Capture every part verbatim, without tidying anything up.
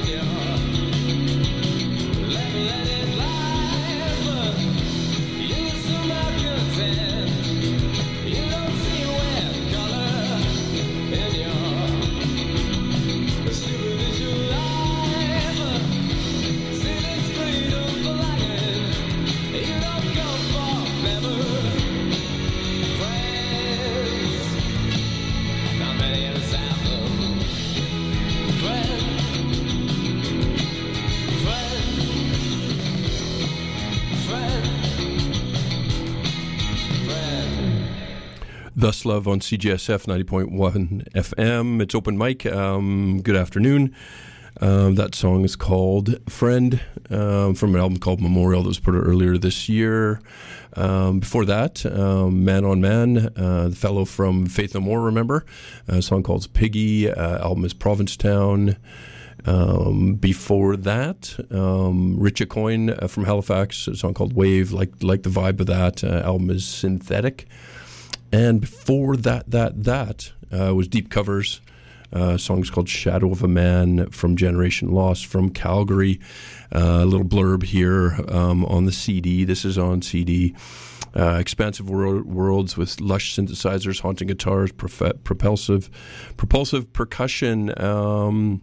Thus Love on C J S F ninety point one F M. It's open mic. Um, good afternoon. Um, that song is called Friend, um, from an album called Memorial that was put out earlier this year. Um, before that, um, Man on Man, uh, the fellow from Faith No More, remember? A song called Piggy. Uh, album is Provincetown. Um, before that, um, Richie Coyne uh, from Halifax, a song called Wave, like like the vibe of that. Uh, album is Synthetic. And before that, that, that uh, was Deep Covers. Uh, song's called Shadow of a Man from Generation Lost from Calgary. Uh, a little blurb here um, on the C D. This is on C D. Uh, expansive wor- worlds with lush synthesizers, haunting guitars, prof- propulsive, propulsive percussion. Um,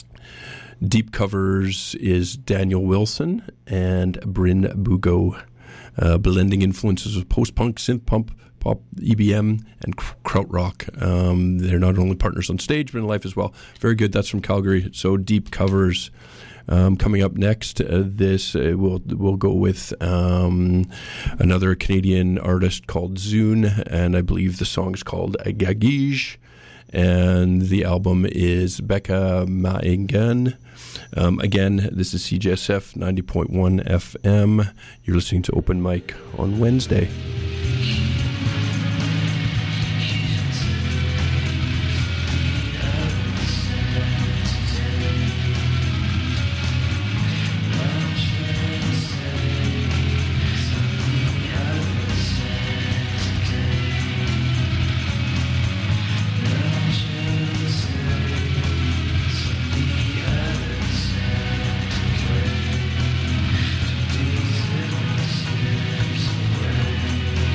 Deep Covers is Daniel Wilson and Bryn Bugo, uh, blending influences of post-punk, synth-punk, pop, E B M, and krautrock. Um, they're not only partners on stage, but in life as well. Very good. That's from Calgary. So Deep Covers. Um, coming up next, uh, this uh, we'll we'll go with um, another Canadian artist called Zune, and I believe the song is called Gagige, and the album is Becca Maingan. Um, again, this is C J S F ninety point one F M. You're listening to Open Mic on Wednesday. These little steps away.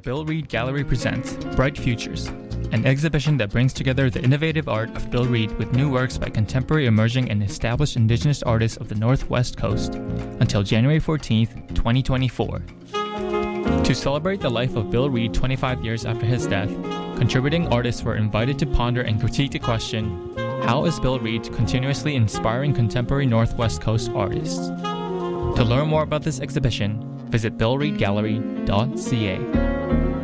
Bill Reed Gallery presents Bright Futures, an exhibition that brings together the innovative art of Bill Reed with new works by contemporary, emerging, and established Indigenous artists of the Northwest Coast until January fourteenth, twenty twenty-four. To celebrate the life of Bill Reed twenty-five years after his death, contributing artists were invited to ponder and critique the question, how is Bill Reed continuously inspiring contemporary Northwest Coast artists? To learn more about this exhibition, visit bill reed gallery dot c a.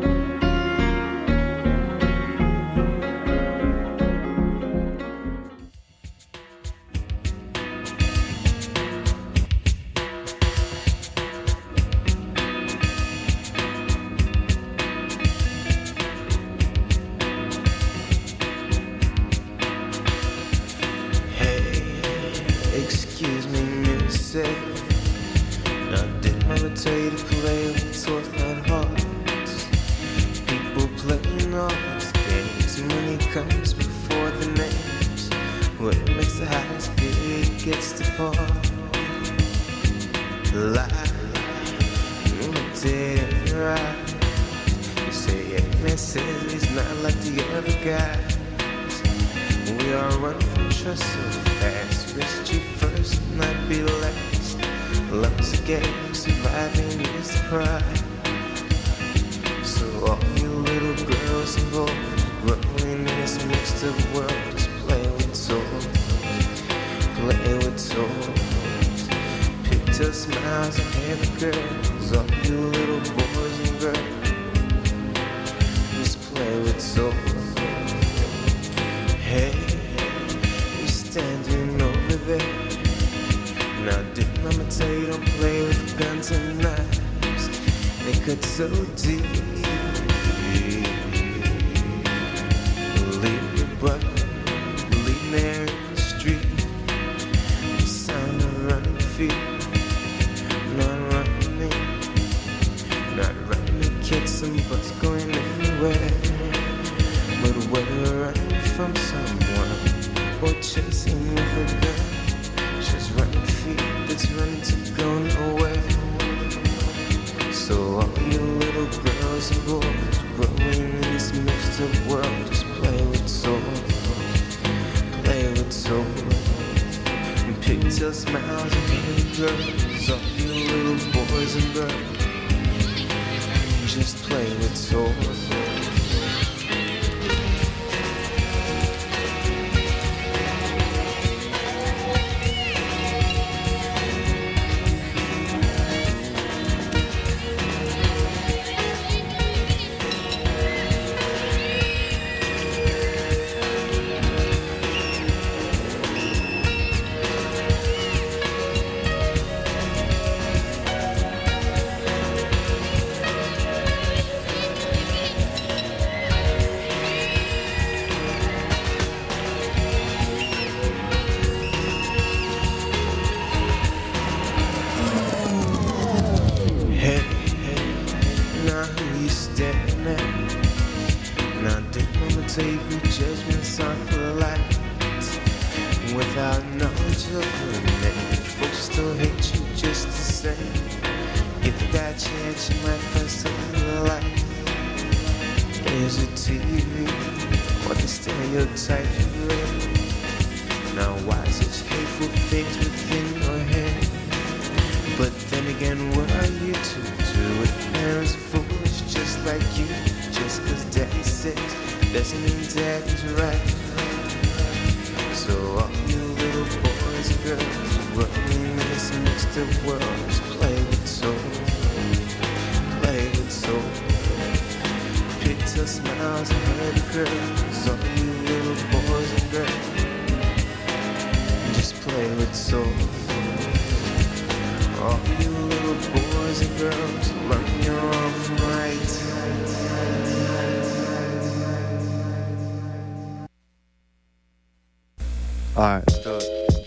Alright, let's do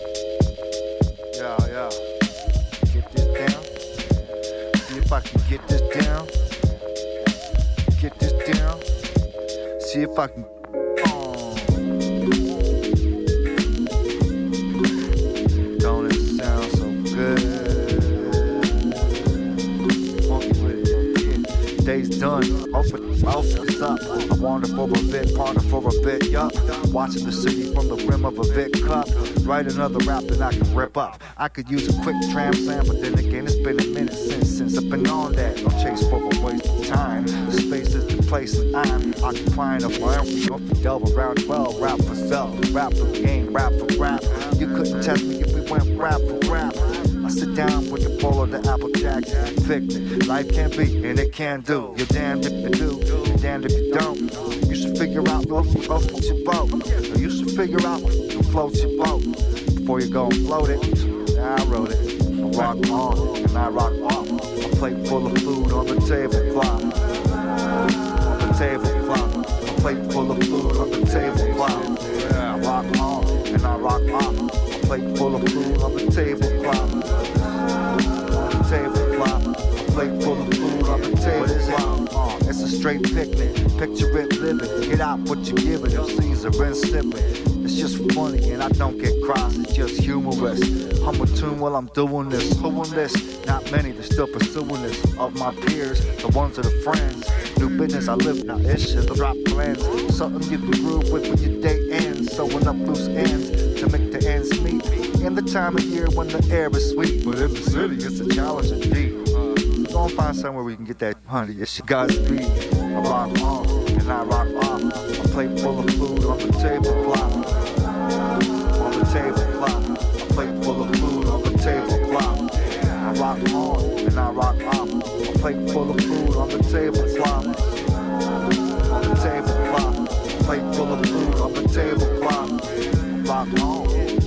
it. Yeah, yeah. Get this down. See if I can get this down. Get this down. See if I can. Oh. Don't it sound so good? Funky with it. Yeah. Day's done. Open mouth, what's up? I wander for a bit, ponder for a bit, yup. Watching the city from the rim of a big cup. Write another rap that I can rip up. I could use a quick tram slam, but then again, it's been a minute since since I've been on that. No chase for a waste of time. The space is the place, and I'm occupying a realm. Delve around twelve, rap for self, rap for game, rap for rap. You couldn't test me if we went rap for rap. I sit down with the bowl of the Apple Jacks, picked it. Life can be, and it can do. You're damned if you do, you're damned if you don't. You should figure out what floats your boat. You should figure out what floats your boat before you go and float it. I wrote it. I rock on, and I rock off. A plate full of food on the tablecloth. On the tablecloth. A plate full of food on the tablecloth. Yeah, I rock on, and I rock off. A plate full of food on the tablecloth. On the tablecloth. A plate full of food on the tablecloth. It's a straight picnic. Picture it living. Get out what you give it. Caesar and sipping. It's just funny and I don't get cross. It's just humorous. Hum a tune while I'm doing this. Who on this? Not many. They're still pursuing this. Of my peers, the ones that are friends. New business I live now. It's shit. Drop plans. Something you can groove with when your day ends. Sewing up loose ends to make the ends meet. In the time of year when the air is sweet. But in the city, it's a challenge indeed. Go and find somewhere where you can get that honey. It's your Godspeed. I rock on and I rock off. A plate full of food on the tablecloth. On the tablecloth. A plate full of food on the tablecloth. I rock on and I rock off. A plate full of food on the tablecloth. On the tablecloth. A plate full of food on the tablecloth. I rock on.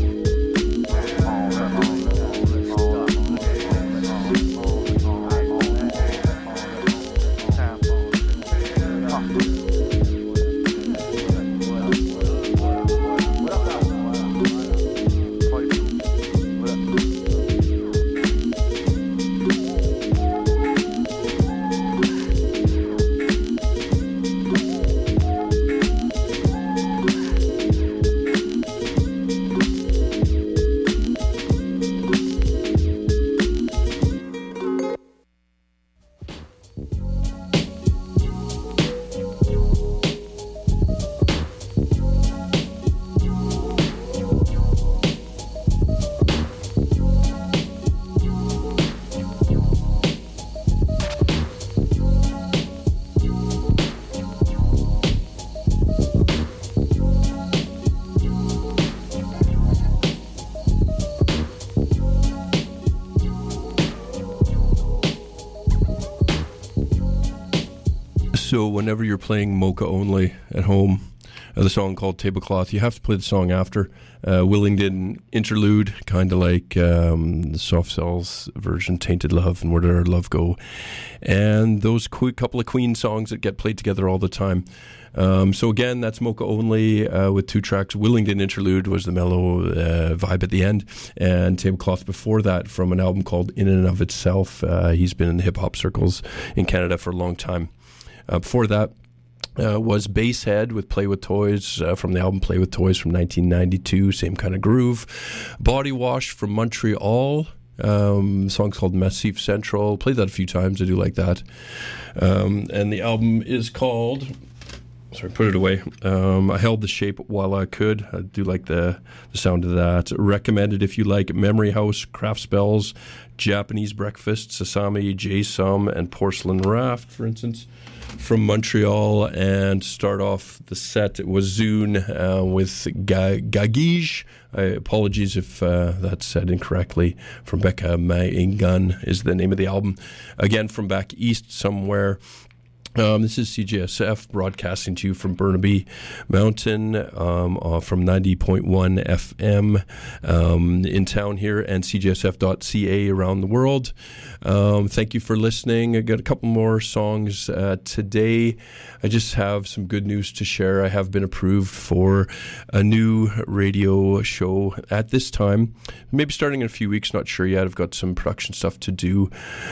So whenever you're playing Mocha Only at home, uh, the song called Tablecloth, you have to play the song after. Uh, Willingdon Interlude, kind of like um, the Soft Cells version, Tainted Love and Where Did Our Love Go? And those qu- couple of Queen songs that get played together all the time. Um, so again, that's Mocha Only uh, with two tracks. Willingdon Interlude was the mellow uh, vibe at the end, and Tablecloth before that from an album called In and of Itself. Uh, he's been in the hip-hop circles in Canada for a long time. Uh, before that uh, was Basshead with Play With Toys uh, from the album Play With Toys from nineteen ninety-two, same kind of groove. Body Wash from Montreal, um, song's called Massif Central. Played that a few times, I do like that. Um, and the album is called, sorry, put it away, um, I Held the Shape While I Could. I do like the, the sound of that. Recommended if you like Memory House, Craft Spells, Japanese Breakfast, Sasami, J-Sum, and Porcelain Raft, for instance, from Montreal. And start off the set, it was Zune uh, with Ga- Gagige. I apologies if uh, that's said incorrectly. From Becca Maingun is the name of the album. Again, from back east somewhere. Um, this is C J S F broadcasting to you from Burnaby Mountain um, uh, from ninety point one F M um, in town here, and C J S F dot C A around the world. Um, thank you for listening. I got a couple more songs uh, today. I just have some good news to share. I have been approved for a new radio show at this time, maybe starting in a few weeks, not sure yet. I've got some production stuff to do.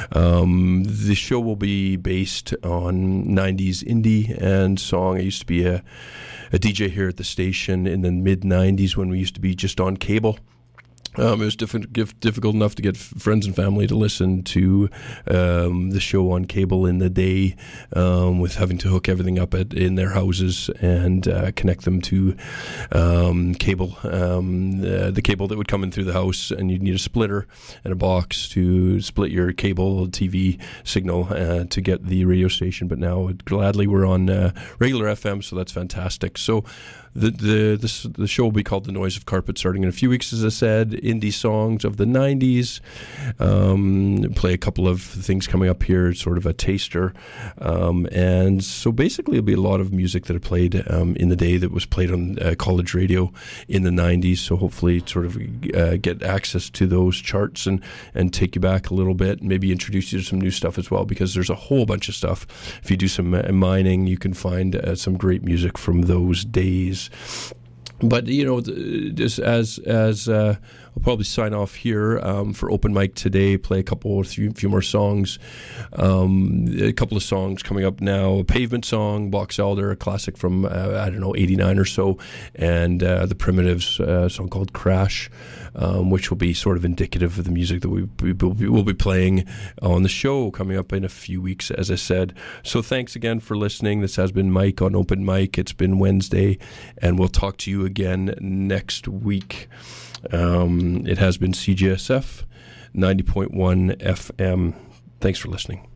Um, the show will be based on nineties indie and song. I used to be a, a D J here at the station in the mid nineties when we used to be just on cable. Um, it was diff- difficult enough to get f- friends and family to listen to um, the show on cable in the day, um, with having to hook everything up at, in their houses and uh, connect them to um, cable, um, the, the cable that would come in through the house, and you'd need a splitter and a box to split your cable T V signal uh, to get the radio station. But now, gladly, we're on uh, regular F M, so that's fantastic. So The the this, the show will be called The Noise of Carpet, starting in a few weeks, as I said. Indie songs of the nineties. Um, play a couple of things coming up here, sort of a taster. Um, and so basically it'll be a lot of music that I played um, in the day that was played on uh, college radio in the nineties. So hopefully sort of uh, get access to those charts and, and take you back a little bit, and maybe introduce you to some new stuff as well, because there's a whole bunch of stuff. If you do some uh, mining, you can find uh, some great music from those days. But, you know, just as as uh, I'll probably sign off here um, for open mic today, play a couple, a few, few more songs. Um, a couple of songs coming up now. A Pavement song, Box Elder, a classic from, uh, I don't know, eighty-nine or so. And uh, The Primitives, uh, a song called Crash, um, which will be sort of indicative of the music that we, we will be, we'll be playing on the show coming up in a few weeks, as I said. So thanks again for listening. This has been Mike on Open Mic. It's been Wednesday, and we'll talk to you again next week. Um, it has been C J S F ninety point one F M. Thanks for listening.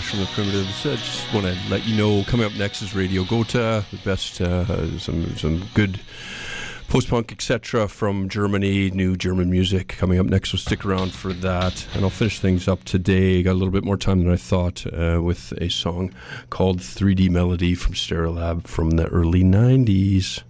from the Primitives. I just want to let you know, coming up next is Radio Gotha, the best, uh, some some good post-punk, et cetera from Germany, new German music coming up next, so stick around for that. And I'll finish things up today. Got a little bit more time than I thought uh, with a song called three D Melody from Stereolab from the early nineties.